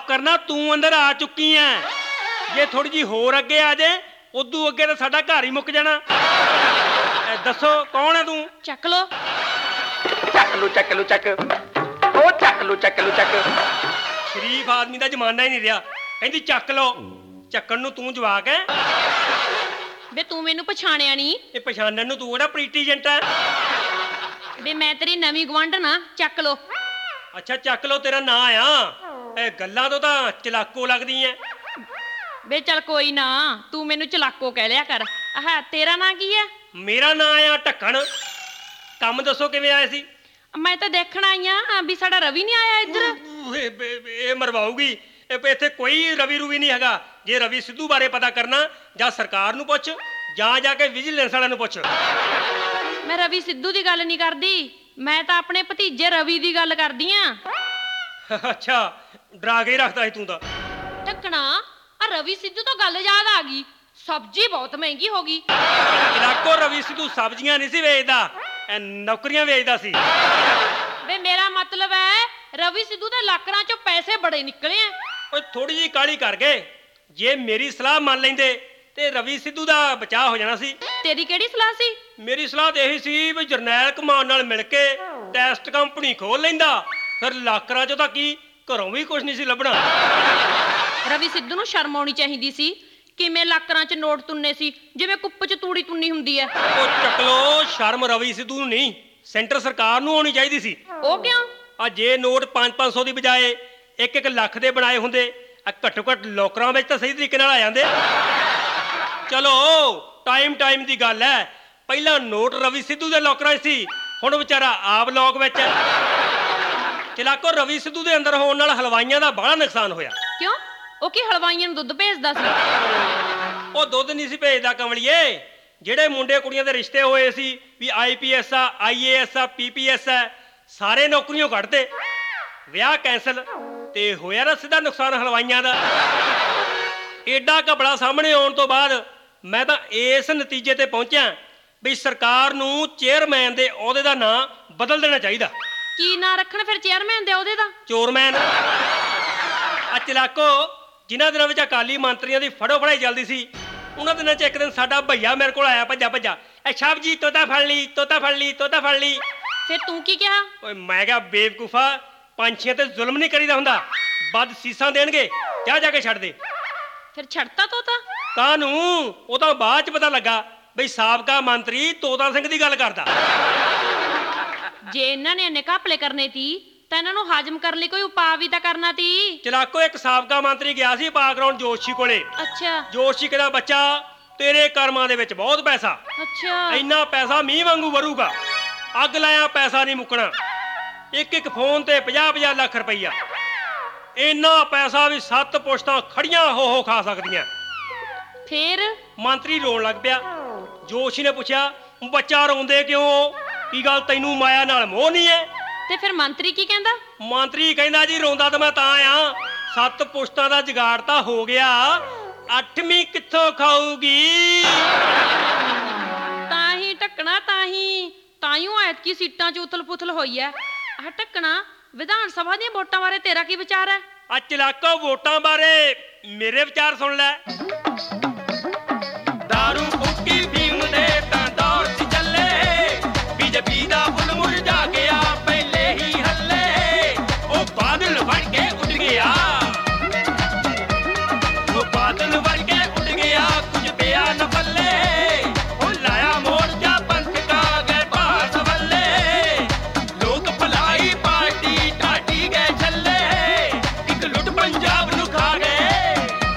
ਮਾਫ ਕਰਨਾ, ਤੂੰ ਅੰਦਰ ਆ ਚੁੱਕੀ ਐ। ਜੇ ਥੋੜੀ ਜੀ ਹੋਰ ਅੱਗੇ ਆ ਜੇ, ਉਦੋਂ ਅੱਗੇ ਤਾਂ ਸਾਡਾ ਘਰ ਹੀ ਮੁੱਕ ਜਾਣਾ। ਐ ਦੱਸੋ ਕੌਣ ਐ ਤੂੰ? ਚੱਕ ਲੋ। ਚੱਕ ਲੂ ਚੱਕ ਲੂ ਚੱਕ, ਉਹ ਚੱਕ ਲੂ ਚੱਕ ਲੂ ਚੱਕ। ਸ਼ਰੀਫ ਆਦਮੀ ਦਾ ਜ਼ਮਾਨਾ ਹੀ ਨਹੀਂ ਰਿਹਾ, ਕਹਿੰਦੀ ਚੱਕ ਲੋ। ਚੱਕਣ ਨੂੰ ਤੂੰ ਜਵਾਕ ਐ? ਵੇ ਤੂੰ ਮੈਨੂੰ ਪਛਾਣਿਆ ਨਹੀਂ? ਇਹ ਪਛਾਣਨ ਨੂੰ ਤੂੰ ਕਿਹੜਾ ਪ੍ਰੀਟੀ ਏਜੰਟ ਐ? ਵੇ ਮੈਂ ਤੇਰੀ ਨਵੀਂ ਗਵਾਂਢਣ ਆ, ਚੱਕ ਲੋ। ਅੱਛਾ ਚੱਕ ਲੋ ਤੇਰਾ ਨਾਂ ਆ। ਇਹ ਗੱਲਾਂ ਤੋਂ ਤਾਂ ਚਲਾਕੋ ਲੱਗਦੀ ਐ। ਵੇ ਚੱਲ ਕੋਈ ਨਾ, ਤੂੰ ਮੈਨੂੰ ਚਲਾਕੋ ਕਹਿ ਲਿਆ ਕਰ। ਆਹ ਤੇਰਾ ਨਾਂ ਕੀ ਹੈ? ਮੇਰਾ ਨਾਂ ਆ ਢੱਕਣ। ਕੰਮ ਦੱਸੋ ਕਿਵੇਂ ਆਏ ਸੀ? ਮੈਂ ਤਾਂ ਦੇਖਣ ਆਈ ਆ ਵੀ ਸਾਡਾ ਰਵੀ ਨਹੀਂ ਆਇਆ ਇੱਧਰ। ਇਹ- ਇਹ ਇਹ ਮਰਵਾਊਗੀ। ਇਹ ਇੱਥੇ ਕੋਈ ਰਵੀ ਰੂਵੀ ਨਹੀਂ ਹੈਗਾ। ਜੇ ਰਵੀ ਸਿੱਧੂ ਬਾਰੇ ਪਤਾ ਕਰਨਾ, ਜਾਂ ਸਰਕਾਰ ਨੂੰ ਪੁੱਛ, ਜਾਂ ਜਾ ਕੇ ਵਿਜੀਲੈਂਸ ਵਾਲਿਆਂ ਨੂੰ ਪੁੱਛ। ਮੈਂ ਰਵੀ ਸਿੱਧੂ ਦੀ ਗੱਲ ਨਹੀਂ ਕਰਦੀ, ਮੈਂ ਤਾਂ ਆਪਣੇ ਭਤੀਜੇ ਰਵੀ ਦੀ ਗੱਲ ਕਰਦੀ ਆ। ਅੱਛਾ, ਡਰਾ ਕੇ ਰੱਖਦਾ ਸੀ ਤੂੰ ਤਾਂ। ਢੱਕਣਾ, ਆ ਰਵੀ ਸਿੱਧੂ ਤੋਂ ਗੱਲ ਯਾਦ ਆ ਗਈ, ਸਬਜ਼ੀ ਬਹੁਤ ਮਹਿੰਗੀ ਹੋ ਗਈ। ਇਲਾਕੋ ਰਵੀ ਸਿੱਧੂ ਸਬਜ਼ੀਆਂ ਨਹੀਂ ਸੀ ਵੇਚਦਾ, ਇਹ ਨੌਕਰੀਆਂ ਵੇਚਦਾ ਸੀ। ਵੇ ਮੇਰਾ ਮਤਲਬ ਹੈ ਰਵੀ ਸਿੱਧੂ ਦੇ ਲਾਕਰਾਂ ਚੋਂ ਪੈਸੇ ਬੜੇ ਨਿਕਲੇ ਆ। ਓਏ ਥੋੜੀ ਜਿਹੀ ਕਾਹਲੀ ਕਰ ਗਏ। ਜੇ ਮੇਰੀ ਸਲਾਹ ਮੰਨ ਲੈਂਦੇ ਤੇ ਰਵੀ ਸਿੱਧੂ ਦਾ ਬਚਾਅ ਹੋ ਜਾਣਾ ਸੀ। ਤੇਰੀ ਕਿਹੜੀ ਸਲਾਹ ਸੀ? ਮੇਰੀ ਸਲਾਹ ਤੇ ਇਹੀ ਸੀ ਵੀ ਜਰਨੈਲ ਕਮਾਨ ਨਾਲ ਮਿਲ ਕੇ ਟੈਸਟ ਕੰਪਨੀ ਖੋਲ ਲੈਂਦਾ, ਫਿਰ ਲਾਕਰਾਂ ਚੋਂ ਤਾਂ ਕੀ, ਘਰੋਂ ਵੀ ਕੁਝ ਨਹੀਂ ਸੀ ਲੱਭਣਾ। ਰਵੀ ਸਿੱਧੂ ਨੂੰ ਸ਼ਰਮ ਆਉਣੀ ਚਾਹੀਦੀ ਸੀ। ਕਿਵੇਂ ਲਾਕਰਾਂ 'ਚ ਨੋਟ ਤੁੰਨੇ ਸੀ, ਜਿਵੇਂ ਕੁੱਪ 'ਚ ਤੂੜੀ ਤੁੰਨੀ ਹੁੰਦੀ ਹੈ। ਉਹ ਚੱਕ ਲੋ, ਸ਼ਰਮ ਰਵੀ ਸਿੱਧੂ ਨੂੰ ਨਹੀਂ, ਸੈਂਟਰ ਸਰਕਾਰ ਨੂੰ ਆਉਣੀ ਚਾਹੀਦੀ ਸੀ। ਉਹ ਕਿਉਂ? ਆ ਜੇ ਨੋਟ ਪੰਜ ਪੰਜ ਸੌ ਦੀ ਬਜਾਏ ਇੱਕ ਇੱਕ ਲੱਖ ਦੇ ਬਣਾਏ ਹੁੰਦੇ, ਆ ਘੱਟੋ ਘੱਟ ਲੋਕਰਾਂ ਵਿੱਚ ਤਾਂ ਸਹੀ ਤਰੀਕੇ ਨਾਲ ਆ ਜਾਂਦੇ। ਚਲੋ ਟਾਈਮ ਟਾਈਮ ਦੀ ਗੱਲ ਹੈ। ਪਹਿਲਾਂ ਨੋਟ ਰਵੀ ਸਿੱਧੂ ਦੇ ਲੋਕਰਾਂ 'ਚ ਸੀ, ਹੁਣ ਵਿਚਾਰਾ ਆਪ ਲੋਕ ਵਿੱਚ। ਚਲਾਕੋ ਰਵੀ ਸਿੱਧੂ ਦੇ ਅੰਦਰ ਹੋਣ ਨਾਲ ਹਲਵਾਈਆਂ ਦਾ ਬੜਾ ਨੁਕਸਾਨ ਹੋਇਆ। ਕਿਉਂ? ਉਹ ਕੀ ਹਲਵਾਈਆਂ ਨੂੰ ਦੁੱਧ ਭੇਜਦਾ ਸੀ? ਉਹ ਦੁੱਧ ਨਹੀਂ ਸੀ ਭੇਜਦਾ ਕਮਲੀਏ। ਜਿਹੜੇ ਮੁੰਡੇ ਕੁੜੀਆਂ ਦੇ ਰਿਸ਼ਤੇ ਹੋਏ ਸੀ ਵੀ ਆਈ ਪੀ ਐਸ ਆ, ਆਈ ਏ ਐਸ ਆ, ਪੀ ਪੀ ਐਸ ਆ, ਸਾਰੇ ਨੌਕਰੀਆਂ ਕੱਢਦੇ, ਵਿਆਹ ਕੈਂਸਲ, ਤੇ ਹੋਇਆ ਨਾ ਸਿੱਧਾ ਨੁਕਸਾਨ ਹਲਵਾਈਆਂ ਦਾ। ਏਡਾ ਘਪਲਾ ਸਾਹਮਣੇ ਆਉਣ ਤੋਂ ਬਾਅਦ ਮੈਂ ਤਾਂ ਇਸ ਨਤੀਜੇ ਤੇ ਪਹੁੰਚਿਆ ਵੀ ਸਰਕਾਰ ਨੂੰ ਚੇਅਰਮੈਨ ਦੇ ਅਹੁਦੇ ਦਾ ਨਾਂ ਬਦਲ ਦੇਣਾ ਚਾਹੀਦਾ। ਕੀ ਨਾਂ ਰੱਖਣ ਫਿਰ ਚੇਅਰਮੈਨ ਦੇ ਉਹਦੇ ਦਾ? ਚੋਰਮੈਨ। ਆ ਚਲਾਕੋ, ਜਿਨ੍ਹਾਂ ਦਿਨਾਂ ਵਿੱਚ ਅਕਾਲੀ ਮੰਤਰੀਆਂ ਦੀ ਫੜੋ ਫੜਾਈ ਚੱਲਦੀ ਸੀ, ਉਹਨਾਂ ਦਿਨਾਂ 'ਚ ਇੱਕ ਦਿਨ ਸਾਡਾ ਭਈਆ ਮੇਰੇ ਕੋਲ ਆਇਆ ਭੱਜਾ ਭੱਜਾ, ਐ ਸ਼ਾਬ ਜੀ ਤੋਤਾ ਫੜ ਲਈ, ਤੋਤਾ ਫੜ ਲਈ, ਤੋਤਾ ਫੜ ਲਈ। ਫਿਰ ਤੂੰ ਕੀ ਕਿਹਾ? ਓਏ ਮੈਂ ਕਿਹਾ ਬੇਵਕੂਫਾ, ਪੰਛੀਆਂ ਤੇ ਜ਼ੁਲਮ ਨਹੀਂ ਕਰੀਦਾ ਹੁੰਦਾ, ਵੱਧ ਸੀਸਾਂ ਦੇਣਗੇ, ਜਾ ਜਾ ਕੇ ਛੱਡ ਦੇ। ਫਿਰ ਛੱਡਤਾ ਤੋਤਾ? ਕਾਹਨੂੰ, ਉਹ ਤਾਂ ਬਾਅਦ 'ਚ ਪਤਾ ਲੱਗਾ ਬਈ ਸਾਬਕਾ ਮੰਤਰੀ ਤੋਤਾ ਸਿੰਘ ਦੀ ਗੱਲ ਕਰਦਾ। ਜੇ ਇਹਨਾਂ ਨੇ ਇੰਨੇ ਘਪਲੇ ਕਰਨੇ ਤੀ ਤਾਂ ਇਹਨਾਂ ਨੂੰ ਹਾਜ਼ਮ ਕਰਨ ਲਈ ਕੋਈ ਉਪਾਅ ਵੀ ਤਾਂ ਕਰਨਾ ਤੀ। ਚਲਾਕੋ, ਇੱਕ ਸਾਬਕਾ ਮੰਤਰੀ ਗਿਆ ਸੀ ਬਾਕਗਰਾਉਂਡ ਜੋਸ਼ੀ ਕੋਲੇ। ਅੱਛਾ ਜੋਸ਼ੀ ਕਹਿੰਦਾ, ਬੱਚਾ ਤੇਰੇ ਕਰਮਾਂ ਦੇ ਵਿੱਚ ਬਹੁਤ ਪੈਸਾ, ਅੱਛਾ। ਇੰਨਾ ਪੈਸਾ ਮੀਂਹ ਵਾਂਗੂ ਵਰੂਗਾ, ਅੱਗ ਲਾਇਆ ਪੈਸਾ ਨਹੀਂ ਮੁੱਕਣਾ। ਇੱਕ ਇੱਕ ਫੋਨ ਤੇ ਪੰਜਾਹ ਪੰਜਾਹ ਲੱਖ ਰੁਪਈਆ, ਇੰਨਾ ਪੈਸਾ ਵੀ ਸੱਤ ਪੁਸ਼ਤਾਂ ਖੜੀਆਂ ਹੋ ਹੋ ਖਾ ਸਕਦੀਆਂ। ਫਿਰ ਮੰਤਰੀ ਰੋਣ ਲੱਗ ਪਿਆ। ਜੋਸ਼ੀ ਨੇ ਪੁੱਛਿਆ, ਬੱਚਾ ਰੋਂਦੇ ਕਿਉਂ, ਕੀ ਗੱਲ ਤੈਨੂੰ ਮਾਇਆ ਨਾਲ ਮੋਹ ਨਹੀਂ ਹੈ? ਤੇ ਫਿਰ ਮੰਤਰੀ ਕੀ ਕਹਿੰਦਾ? ਮੰਤਰੀ ਕਹਿੰਦਾ, ਜੀ ਰੋਂਦਾ ਤਾਂ ਮੈਂ ਤਾਂ ਆ, ਸੱਤ ਪੁਸ਼ਤਾਂ ਦਾ ਜੁਗਾੜ ਤਾਂ ਹੋ ਗਿਆ, ਅੱਠਵੀਂ ਕਿੱਥੋਂ ਖਾਊਗੀ? ਤਾਂ ਹੀ ਢੱਕਣਾ, ਤਾਂ ਹੀ ਤਾਈਓ ਐਤਕੀ ਸੀਟਾਂ 'ਚ ਉਥਲ-ਪੁਥਲ ਹੋਈ ਐ। ਆਹ ਢੱਕਣਾ, ਵਿਧਾਨ ਸਭਾ ਦੀਆਂ ਵੋਟਾਂ ਬਾਰੇ ਤੇਰਾ ਕੀ ਵਿਚਾਰ ਹੈ? ਆ ਚਲਾਕੋ, ਵੋਟਾਂ ਬਾਰੇ ਮੇਰੇ ਵਿਚਾਰ ਸੁਣ ਲੈ। ਦਾਰੂ ਉੱਕੀ ਭੀਮ ਦੇ ਤਾਂ ਦੌਰ ਚ ਚੱਲੇ, ਬੀਜੇਪੀ ਦਾ ਫੁੱਲ ਮੁਰਝਾ ਗਿਆ ਪਹਿਲੇ ਹੀ ਹੱਲੇ, ਉਹ ਬਾਦਲ ਬਣ ਕੇ ਉੱਡ ਗਿਆ, ਉਹ ਬਾਦਲ ਬਣ ਕੇ ਉੱਡ ਗਿਆ, ਕੁਝ ਪਿਆ ਨਾ ਪੱਲੇ, ਉਹ ਲਾਇਆ ਮੋਰਚਾ ਪੰਥ ਕਾ ਗਏ ਬਾਸ ਵੱਲੇ, ਲੋਕ ਭਲਾਈ ਪਾਰਟੀ ਢਾਡੀ ਗਏ ਛੱਲੇ, ਇੱਕ ਲੁੱਟ ਪੰਜਾਬ ਨੂੰ ਖਾ ਗਏ,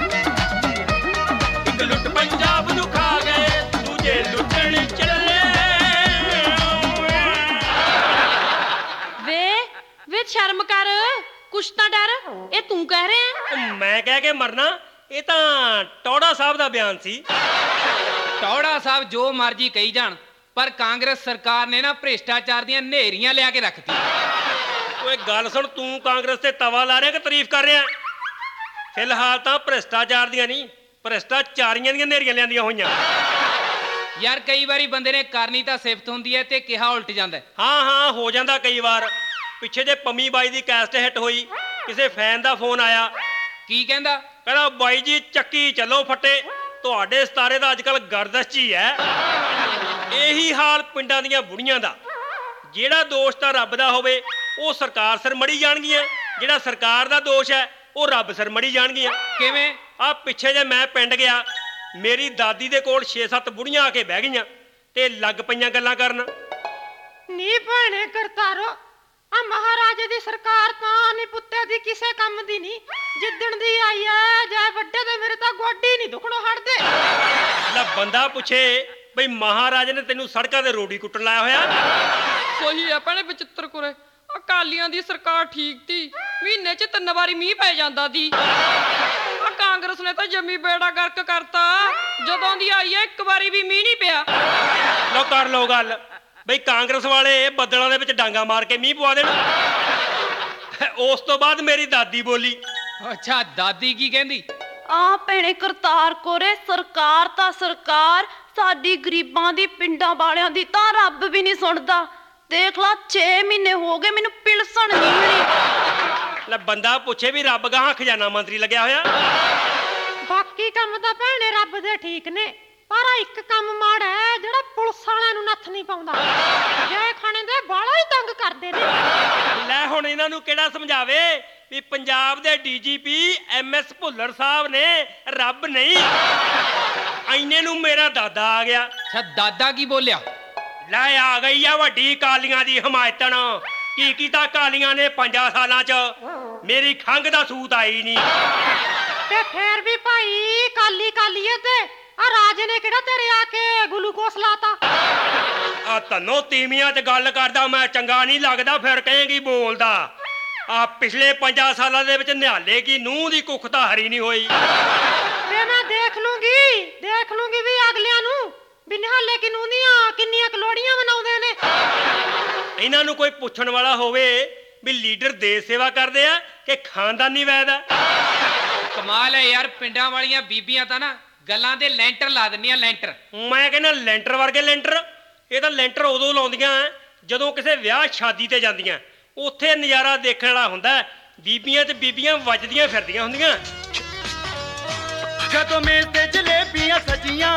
ਇੱਕ ਲੁੱਟ ਪੰਜਾਬ ਨੂੰ ਖਾ ਗਏ, ਦੂਜੇ ਲੁੱਟਣ ਚੱਲੇ। ਵੇ ਵੇ ਸ਼ਰਮ ਕਰ, ਕੁਛ ਤਾਂ ਡਰ। ਇਹ ਤੂੰ ਕਹਿ ਰਿਹਾ? ਉਹ ਮੈਂ ਕਹਿ ਕੇ ਮਰਨਾ, ਇਹ ਤਾਂ ਟੌੜਾ ਸਾਹਿਬ ਦਾ ਬਿਆਨ ਸੀ। ਟੌੜਾ ਸਾਹਿਬ ਜੋ ਮਰਜ਼ੀ ਕਹੀ ਜਾਣ, ਪਰ ਕਾਂਗਰਸ ਸਰਕਾਰ ਨੇ ਨਾ ਭ੍ਰਿਸ਼ਟਾਚਾਰ ਦੀਆਂ ਨੇਰੀਆਂ ਲਿਆ ਕੇ ਰੱਖਤੀ। ਓਏ ਗੱਲ ਸੁਣ, ਤੂੰ ਕਾਂਗਰਸ ਤੇ ਤਵਾ ਲਾ ਰਿਹਾ ਕਿ ਤਾਰੀਫ ਕਰ ਰਿਹਾ? ਫਿਲਹਾਲ ਤਾਂ ਭ੍ਰਿਸ਼ਟਾਚਾਰ ਦੀਆਂ ਨਹੀਂ, ਭ੍ਰਿਸ਼ਟਾਚਾਰੀਆਂ ਦੀਆਂ ਨੇਰੀਆਂ ਲਿਆਂਦੀਆਂ ਹੋਈਆਂ। ਯਾਰ ਕਈ ਵਾਰੀ ਬੰਦੇ ਨੇ ਕਰਨੀ ਤਾਂ ਸਿਫਤ ਹੁੰਦੀ ਹੈ ਤੇ ਕਿਹਾ ਉਲਟ ਜਾਂਦਾ। ਹਾਂ ਹਾਂ, ਹੋ ਜਾਂਦਾ ਕਈ ਵਾਰ। ਪਿੱਛੇ ਜੇ ਪੰਮੀ ਬਾਈ ਦੀ ਕੈਸਟ ਹਿੱਟ ਹੋਈ, ਕਿਸੇ ਫੈਨ ਦਾ ਫੋਨ ਆਇਆ, ਕੀ ਕਹਿੰਦਾ? ਕਹਿੰਦਾ ਬਾਈ ਜੀ ਚੱਕੀ ਚੱਲੋ ਫੱਟੇ, ਤੁਹਾਡੇ ਸਤਾਰੇ ਦਾ ਅੱਜ ਕੱਲ ਗਰਦਸ਼ 'ਚ ਹੀ ਹੈ। ਇਹੀ ਹਾਲ ਪਿੰਡਾਂ ਦੀਆਂ ਬੁੜੀਆਂ ਦਾ। ਜਿਹੜਾ ਦੋਸ਼ ਤਾਂ ਰੱਬ ਦਾ ਹੋਵੇ ਉਹ ਸਰਕਾਰ ਸਿਰ ਮੜੀ ਜਾਣਗੀਆਂ, ਜਿਹੜਾ ਸਰਕਾਰ ਦਾ ਦੋਸ਼ ਹੈ ਉਹ ਰੱਬ ਸਿਰ ਮੜੀ ਜਾਣਗੀਆਂ। ਕਿਵੇਂ? ਆ ਪਿੱਛੇ ਜੇ ਮੈਂ ਪਿੰਡ ਗਿਆ, ਮੇਰੀ ਦਾਦੀ ਦੇ ਕੋਲ ਛੇ ਸੱਤ ਬੁੜੀਆਂ ਆ ਕੇ ਬਹਿ ਗਈਆਂ ਤੇ ਲੱਗ ਪਈਆਂ ਗੱਲਾਂ ਕਰਨ। ਨੀ ਭੈਣੇ ਕਰਤਾਰੋ, ਆ ਮਹਾਰਾਜੇ ਦੀ ਸਰਕਾਰ ਤਾਂ ਨੀ ਪੁੱਤੇ ਦੀ ਕਿਸੇ ਕੰਮ ਦੀ ਨਹੀਂ। ਜਿੱਦਣ ਦੀ ਆਈ ਐ ਜੈ ਵੱਡੇ ਤੇ ਮੇਰੇ ਤਾਂ ਗੋਡੀ ਨਹੀਂ ਦੁਖਣੋਂ ਹਟਦੇ। ਲੈ ਬੰਦਾ ਪੁੱਛੇ ਬਈ ਮਹਾਰਾਜ ਨੇ ਤੈਨੂੰ ਸੜਕਾਂ ਤੇ ਰੋੜੀ ਕੁੱਟਣ ਲਾਇਆ ਹੋਇਆ। ਸਹੀ ਆ ਭੈਣੇ ਬਚਿੱਤਰ ਕੁਰੇ, ਅਕਾਲੀਆਂ ਦੀ ਸਰਕਾਰ ਠੀਕ ਤੀ, ਮਹੀਨੇ 'ਚ ਤਿੰਨ ਵਾਰੀ ਮੀਂਹ ਪੈ ਜਾਂਦਾ ਦੀ। ਆ ਕਾਂਗਰਸ ਨੇ ਤਾਂ ਜੰਮੀ ਬੇੜਾ ਗਰਕ ਕਰਤਾ, ਜਦੋਂ ਦੀ ਆਈ ਐ ਇੱਕ ਵਾਰੀ ਵੀ ਮੀਂਹ ਨਹੀਂ ਪਿਆ। ਲੋ ਕਰ ਲੋ ਗੱਲ ਬਈ ਕਾਂਗਰਸ ਵਾਲੇ ਬੱਦਲਾਂ ਦੇ ਵਿੱਚ ਡਾਂਗਾ ਮਾਰ ਕੇ ਮੀਂਹ ਪਵਾ ਦੇਣ। ਉਸ ਤੋਂ ਬਾਅਦ ਮੇਰੀ ਦਾਦੀ ਬੋਲੀ। ਅੱਛਾ, ਦਾਦੀ ਕੀ ਕਹਿੰਦੀ? ਆ ਭੈਣੇ ਕਰਤਾਰ ਕੋਰੇ, ਸਰਕਾਰ ਤਾਂ ਸਰਕਾਰ, ਸਾਡੀ ਗਰੀਬਾਂ ਦੀ, ਪਿੰਡਾਂ ਵਾਲਿਆਂ ਦੀ ਤਾਂ ਰੱਬ ਵੀ ਨਹੀਂ ਸੁਣਦਾ। ਦੇਖ ਲਾ ਛੇ ਮਹੀਨੇ ਹੋ ਗਏ ਮੈਨੂੰ ਪਿਲਸਣ ਨਹੀਂ ਮਿਲੀ। ਲੈ ਬੰਦਾ ਪੁੱਛੇ ਵੀ ਰੱਬ ਗਾਹਾਂ ਖਜ਼ਾਨਾ ਮੰਤਰੀ ਲੱਗਿਆ ਹੋਇਆ। ਬਾਕੀ ਕੰਮ ਤਾਂ ਭੈਣੇ ਰੱਬ ਦੇ ਠੀਕ ਨੇ, ਪਰ ਇੱਕ ਕੰਮ ਮਾੜਾ ਹੈ ਜਿਹੜਾ ਪੁਲਿਸ ਵਾਲਿਆਂ ਨੂੰ ਨੱਥ ਨਹੀਂ ਪਾਉਂਦਾ। ਜੇ ਖਾਣੇ ਦੇ ਬਾਲਾ ਹੀ ਤੰਗ ਕਰਦੇ ਨੇ। ਲੈ ਹੁਣ ਇਹਨਾਂ ਨੂੰ ਕਿਹੜਾ ਸਮਝਾਵੇ ਵੀ ਪੰਜਾਬ ਦੇ D G P M S Bhullar sahib ਨੇ ਰੱਬ ਨਹੀਂ। ਐਨੇ ਨੂੰ ਮੇਰਾ ਦਾਦਾ ਆ ਗਿਆ। ਅੱਛਾ, ਦਾਦਾ ਕੀ ਬੋਲਿਆ? ਲੈ ਆ ਗਈ ਆ ਵੱਡੀ ਕਾਲੀਆਂ ਦੀ ਹਮਾਇਤਣ। ਕੀ ਕੀਤਾ ਕਾਲੀਆਂ ਨੇ ਪੰਜਾਂ ਸਾਲਾਂ 'ਚ? ਮੇਰੀ ਖੰਘ ਦਾ ਸੂਤ ਆਈ ਨਹੀਂ। ਤੇ ਫੇਰ ਵੀ ਭਾਈ ਕਾਲੀ ਕਾਲੀਏ ਤੇ ਆ ਰਾਜੇ ਨੇ ਕਿਹੜਾ ਤੇਰੇ ਆ ਕੇ ਗਲੂਕੋਸ ਲਾਤਾ? ਆ ਤਨੋ ਤੀਵੀਆਂ 'ਚ ਗੱਲ ਕਰਦਾ ਮੈਂ ਚੰਗਾ ਨਹੀਂ ਲੱਗਦਾ, ਫਿਰ ਕਹੇਗੀ ਬੋਲਦਾ। ਆ ਪਿਛਲੇ ਪੰਜਾਂ ਸਾਲਾਂ ਦੇ ਵਿੱਚ ਨਿਹਾਲੇ ਕੀ ਨੂੰਹ ਦੀ ਕੁੱਖ ਤਾਂ ਹਰੀ ਨਹੀਂ ਹੋਈ। ਤੇ ਮੈਂ ਦੇਖ ਲੂੰਗੀ ਦੇਖ ਲੂੰਗੀ ਵੀ ਅਗਲਿਆਂ ਨੂੰ ਵੀ ਨਿਹਾਲੇ ਕਿ ਨੂੰਹ ਦੀਆਂ ਕਿੰਨੀਆਂ ਕਲੋੜੀਆਂ ਮਨਾਉਂਦੇ ਨੇ। ਇਹਨਾਂ ਨੂੰ ਕੋਈ ਪੁੱਛਣ ਵਾਲਾ ਹੋਵੇ ਵੀ ਲੀਡਰ ਦੇਸ਼ ਸੇਵਾ ਕਰਦੇ ਆ ਕਿ ਖਾਨਦਾਨੀ ਵੈਦ ਆ। ਕਮਾਲ ਹੈ ਯਾਰ, ਪਿੰਡਾਂ ਵਾਲੀਆਂ ਬੀਬੀਆਂ ਤਾਂ ਨਾ ਗੱਲਾਂ ਦੇ ਲੈਂਟਰ ਲਾ ਦਿੰਦੀਆਂ, ਲੈਂਟਰ। ਮੈਂ ਕਹਿੰਦਾ ਲੈਂਟਰ ਵਰਗੇ ਲੈਂਟਰ। ਇਹ ਤਾਂ ਲੈਂਟਰ ਉਦੋਂ ਲਾਉਂਦੀਆਂ ਜਦੋਂ ਕਿਸੇ ਵਿਆਹ ਸ਼ਾਦੀ ਤੇ ਜਾਂਦੀਆਂ, ਉੱਥੇ ਨਜ਼ਾਰਾ ਦੇਖਣ ਵਾਲਾ ਹੁੰਦਾ। ਬੀਬੀਆਂ ਤੇ ਬੀਬੀਆਂ ਵੱਜਦੀਆਂ ਫਿਰਦੀਆਂ ਹੁੰਦੀਆਂ। ਜਦੋਂ ਮੇਜ਼ ਤੇ ਜਲੇਬੀਆਂ ਸਜੀਆਂ,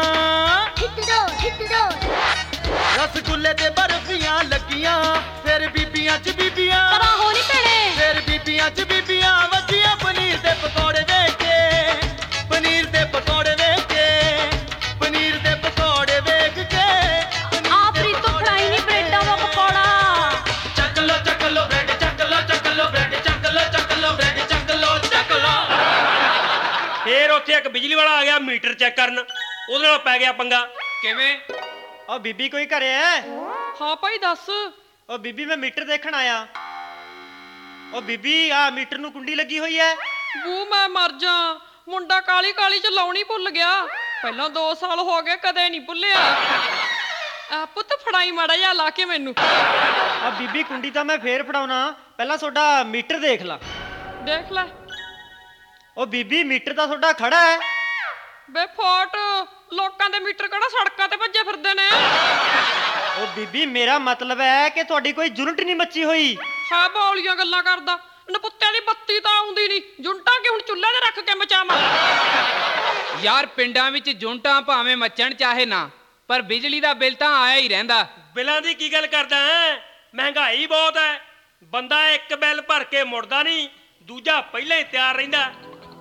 ਰਸਗੁੱਲੇ ਤੇ ਬਰਫੀਆਂ ਲੱਗੀਆਂ, ਫਿਰ ਬੀਬੀਆਂ 'ਚ ਬੀਬੀਆਂ ਤਰਾ ਹੋ ਨੀ ਭੈਣੇ। ਫਿਰ ਬੀਬੀਆਂ 'ਚ ਬੀਬੀਆਂ ਵੱਜੀਆਂ ਪਨੀਰ ਦੇ ਪਕੌੜੇ ਵੇਖ ਕੇ, ਪਨੀਰ ਦੇ ਪਕੌੜੇ ਵੇਖ ਕੇ, ਪਨੀਰ ਦੇ ਪਕੌੜੇ ਵੇਖ ਕੇ। ਆ ਪ੍ਰੀਤੋ ਫੜਾਈ ਨੀ ਬ੍ਰੈਡਾਂ ਦਾ ਪਕੌੜਾ। ਚੱਕ ਲੋ ਚੱਕ ਲੋ ਬ੍ਰੈਡ, ਚੱਕ ਲੋ ਚੱਕ ਲੋ ਬ੍ਰੈਡ, ਚੱਕ ਲੋ ਚੱਕ ਲੋ ਬ੍ਰੈਡ, ਚੱਕ ਲੋ ਚੱਕ ਲੋ। ਫੇਰ ਉੱਥੇ ਇੱਕ ਬਿਜਲੀ ਵਾਲਾ ਆ ਗਿਆ ਮੀਟਰ ਚੈੱਕ ਕਰਨ, ਉਹਦੇ ਨਾਲ ਪੈ ਗਿਆ ਪੰਗਾ। ਕਿਵੇਂ? ਓ ਬੀਬੀ ਕੋਈ ਘਰੇ ਐ? ਹਾਂ ਭਾਈ ਦੱਸ। ਓ ਬੀਬੀ ਮੈਂ ਮੀਟਰ ਦੇਖਣ ਆਇਆ। ਓ ਬੀਬੀ ਆ ਮੀਟਰ ਨੂੰ ਕੁੰਡੀ ਲੱਗੀ ਹੋਈ ਐ। ਬੂ ਮੈਂ ਮਰ ਜਾ, ਮੁੰਡਾ ਕਾਲੀ ਕਾਲੀ 'ਚ ਲਾਉਣੀ ਭੁੱਲ ਗਿਆ। ਪਹਿਲਾਂ ਦੋ ਸਾਲ ਹੋ ਗਏ ਕਦੇ ਨਹੀਂ ਭੁੱਲਿਆ। ਆ ਪੁੱਤ ਫੜਾਈ ਮਾੜਾ ਜਿਹਾ ਲਾ ਕੇ ਮੈਨੂੰ। ਆ ਬੀਬੀ ਕੁੰਡੀ ਤਾਂ ਮੈਂ ਫੇਰ ਫੜਾਉਣਾ, ਪਹਿਲਾਂ ਤੁਹਾਡਾ ਮੀਟਰ ਦੇਖ ਲਾ। ਦੇਖ ਲੈ। ਓ ਬੀਬੀ ਮੀਟਰ ਤਾਂ ਤੁਹਾਡਾ ਖੜਾ ਹੈ। ਬੇ ਫੋਟ, ਲੋਕਾਂ ਦੇ ਮੀਟਰ ਕਿਹੜਾ ਸੜਕਾਂ ਤੇ ਭੱਜੇ ਫਿਰਦੇ ਨੇ। ਓ ਬੀਬੀ ਮੇਰਾ ਮਤਲਬ ਹੈ ਕਿ ਤੁਹਾਡੀ ਕੋਈ ਯੂਨਿਟ ਨਹੀਂ ਮੱਚੀ ਹੋਈ। ਹਾਂ ਬੌਲੀਆਂ ਗੱਲਾਂ ਕਰਦਾ। ਨਪੁੱਤਿਆਂ ਦੀ ਬੱਤੀ ਤਾਂ ਆਉਂਦੀ ਨਹੀਂ, ਜੁੰਟਾਂ ਕਿ ਹੁਣ ਚੁੱਲ੍ਹੇ ਤੇ ਰੱਖ ਕੇ ਮਚਾਵਾਂ। ਯਾਰ ਪਿੰਡਾਂ ਵਿੱਚ ਜੁੰਟਾਂ ਭਾਵੇਂ ਮੱਚਣ ਚਾਹੇ ਨਾ, ਪਰ ਬਿਜਲੀ ਦਾ ਬਿੱਲ ਤਾਂ ਆਇਆ ਹੀ ਰਹਿੰਦਾ। ਬਿੱਲਾਂ ਦੀ ਕੀ ਗੱਲ ਕਰਦਾ ਹੈ? ਮਹਿੰਗਾਈ ਬਹੁਤ ਹੈ। ਬੰਦਾ ਇੱਕ ਬਿੱਲ ਭਰ ਕੇ ਮੁੜਦਾ ਨਹੀਂ, ਦੂਜਾ ਪਹਿਲਾਂ ਹੀ ਤਿਆਰ ਰਹਿੰਦਾ।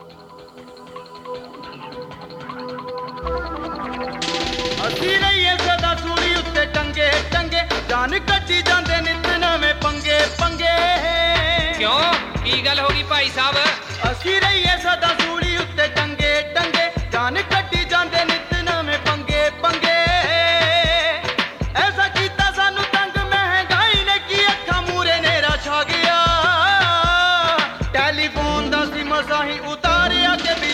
ਅਸੀਂ ਰਹੀਏ ਸਦਾ ਸੂਲੀ ਉੱਤੇ ਟੰਗੇ ਟੰਗੇ, ਜਾਨ ਕੱਢੀ ਜਾਂਦੇ ਨਿਤ ਨਵੇਂ ਪੰਗੇ ਪੰਗੇ। ਕਿਉਂ, ਕੀ ਗੱਲ ਹੋ ਗਈ ਭਾਈ ਸਾਹਿਬ? ਅਸੀਂ ਰਹੀਏ ਸਦਾ ਸੂਲੀ ਉੱਤੇ ਟੰਗੇ ਟੰਗੇ, ਜਾਨ ਕੱਢੀ ਜਾਂਦੇ ਨਿਤ ਨਵੇਂ ਪੰਗੇ ਪੰਗੇ। ਐਸਾ ਕੀਤਾ ਸਾਨੂੰ ਤੰਗ ਮਹਿੰਗਾਈ ਨੇ ਕੀ ਅੱਖਾਂ ਮੂਰੇ ਨੇਰਾ ਛਾ ਗਿਆ। ਟੈਲੀਫੋਨ ਦਾ ਸੀ ਮਸਾਂ ਹੀ ਉਤਾਰਿਆ ਕਿ